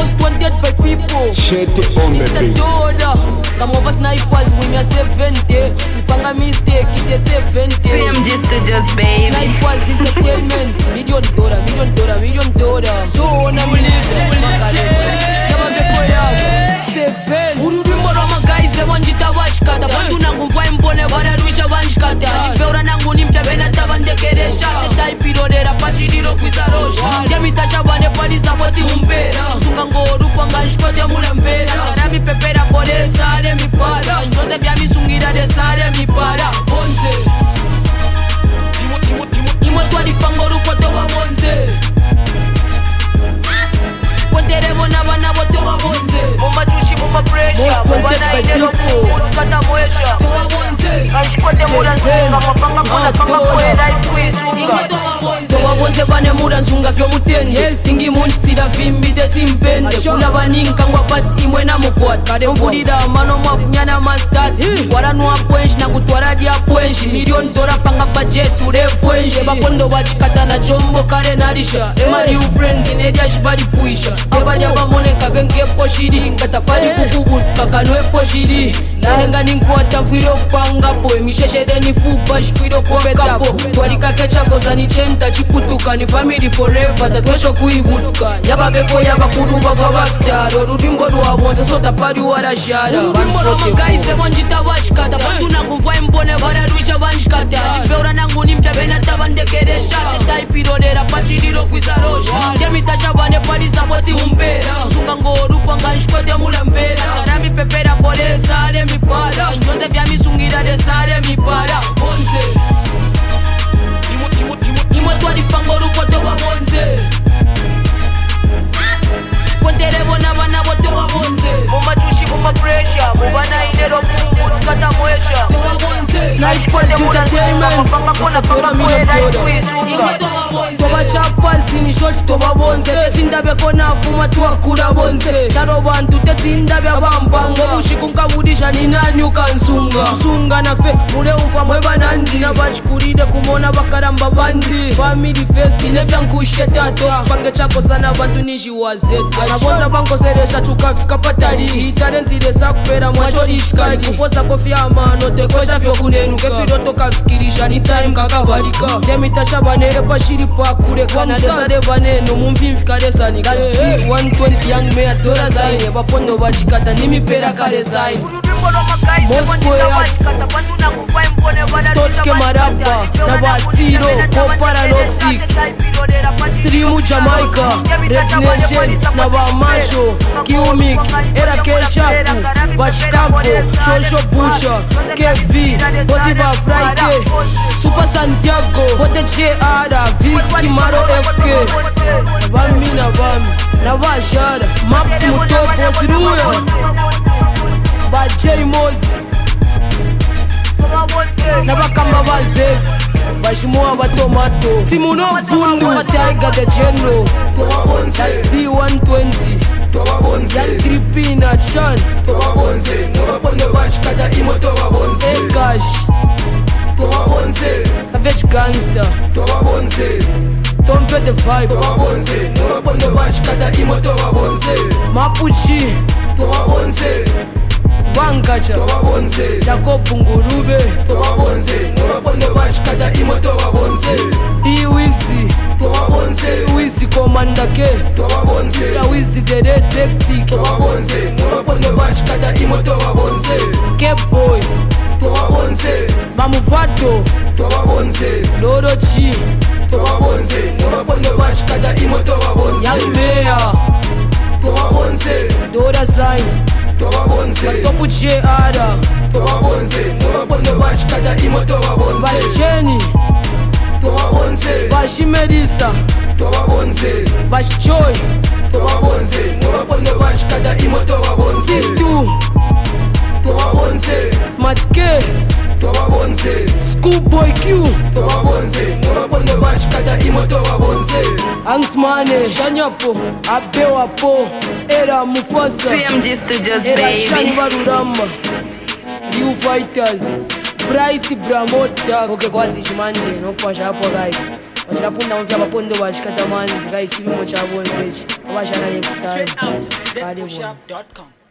most wanted by people. Mr. Doda, Gamova snipers when you're 70. Panga mistake, it's 70. CMG Studios, baby. Snipers entertainment. $1 million. So on a minute, Yama before ya. 7. Urudimbo roma guys, wanjita washkata. Bantu nangu mvua mbone wadaruisha wanjkata. Nipeura nangu nimtabena tabandekeresha. Taipiro dera pachidiro kwizarosha. Yamitasha bane padi sapoti umpera. Sunga ngoru panga nshkote mulambera. Karami pepera kore sare mipara. Joseph yami sungira de sare mipara. Bonze Imwe tuwa dipangoru pote wa bonze. Shpontere bona bana bote wa bonze. Mama tushi mama pressure. Most wanted by people. Kata moesha. Te wa bonze. Kanshkote mula nsunga. Mapanga mula panga kwe life kuisunga. Tewabonze bane muda nsunga vyo mutende. Singi munchitira vimbi de timpende. Kuna baninka ngwa pati imwe na mukwata. Mvulida mano mwafunyana mastad. Waranua pwenshi na kutwara dia pwenshi. $1 panga budget urefwenshi. Bakondo bachikata na chombo kare narisha. Ema new friends inedia shibari puisha. Ebadia bamone kavenge poshiri. Ngatapari kukubutu kakanwe poshiri. Sanenga ninkwata mfiro kupanga po. Misheshe deni fupa shifiro kwa petapo. Tuarika kechako zani chenta chiputuka. Ni family forever tatwesho kuibutuka. Yaba befo yaba kurumba vavaftar. Orudimbo duwabonze sota pari warashara. Urudimbo roma guys wanjita washkata. Bantu nangu mvua mbone wadaruisha wanjkata. Nipeura nangu nimtabena tabandekeresha. Taipiro dera pachidiro kwizarosha. Yamitasha bane padi sapoti umpera. Sunga ngoru panga nshkote mulambera. Karami pepera kore sare mipara. Joseph yami sungira de sare mipara. Bonze Imwe tuwa dipangoru pote wa bonze. Shpontere bona bana bote wa bonze. Mama tushi mama pressure. Mubana inero mungu kata moesha. Te wa bonze. Snipers entertainment. Mr. $1 million. Toba chapas ni shorts toba bonze. Tetinda beko na fuma tuakura bonze. Charo bantu tetinda bya bampango. Bushiku nkabudisha ni nani ukansunga. Sunga na fe mure umfa mweba nandi. Na bachikuride kumona bakaramba bandi. Family fest inefya nkushe tato. Pange chako sana bantu nishi wazeta. Naboza banko seresha tukafika patali. Itare nzile sakupera mwachori shikali. Kuposa kofi amano tekwesha fyo kunenu. Kefiro toka fikirisha ni time kakabalika. Demitasha banere pashiri pakure. Kana desare baneno mumvimfika resani. Gaspi 120 young mea dora zaine. Bapondo bachikata nimi pera kare zaine. Moscow Yacht Totke Marapa na Batiro Poparadoxic Streamu Jamaica Red Nation na Bamasho Kiumik Era Keshapu Bashikako Shosho Bucha KV Posiba Friday Super Santiago Hote Che Ada Vicky Maro FK Vami na Vami na Bashara Max Mutoko Siruya ba J-Moz Nabakamba ba Z Bashimoa ba Tomato Timuno Vundu Taiga the General That's B120 Young Trippy na Chan Ekash Savage Gangster Stone for the vibe Mapuchi Bankacha Jacob Ngurube Iwizi Iwizi Commander K Iwizi the Detective Cape Boy Bamufato Loro Chi Young Mayor Dora Zain Matopu J Ada Bashcheni Bashimedisa Bashchoy Situ Smart K Schoolboy Q Angsmane Shanyapo Abewapo Era Mufasa CMG Studios, Era baby. Shani Baruramba New Fighters Bright Bramota Koke kwati chimanje Nokupasha hapo gai Wachirapunda mfya mapondo wachikata manje Gai chirimo cha bonsechi Wabashana next time kale bwana zpushup.com.